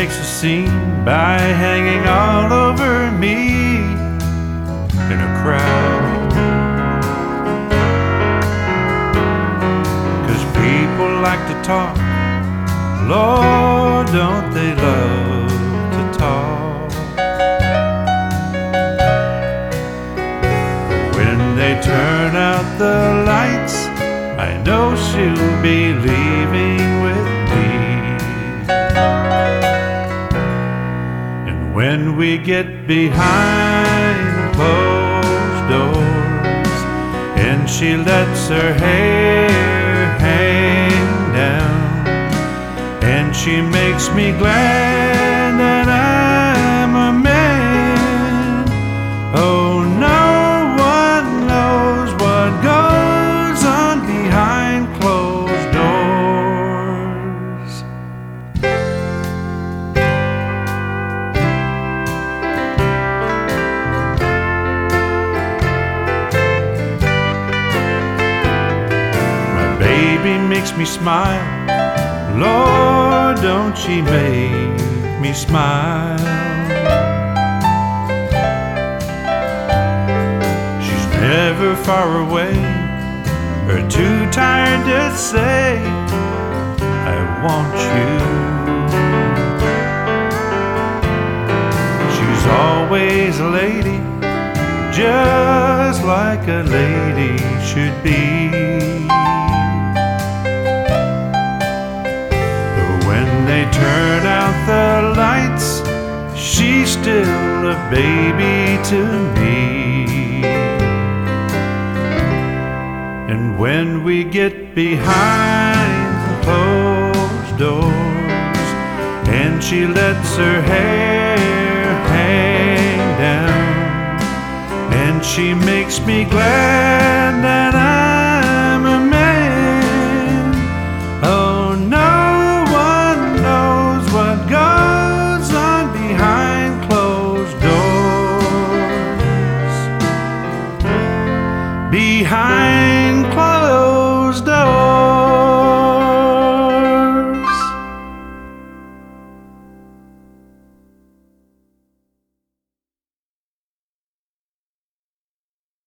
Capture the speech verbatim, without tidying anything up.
makes a scene by hanging all over me in a crowd. 'Cause people like to talk, Lord, don't they love to talk. When they turn out the lights, I know she'll be leaving with me. And when we get behind closed doors and she lets her hair hang down, and she makes me glad that I'm a man, oh, no one knows what goes on behind closed doors. My baby makes me smile, Lord, don't she make me smile. She's never far away or too tired to say, I want you. She's always a lady, just like a lady should be. When they turn out the lights, she's still a baby to me. And when we get behind closed doors and she lets her hair hang down, and she makes me glad that I'm a man, oh no, what goes on behind closed doors, behind closed doors.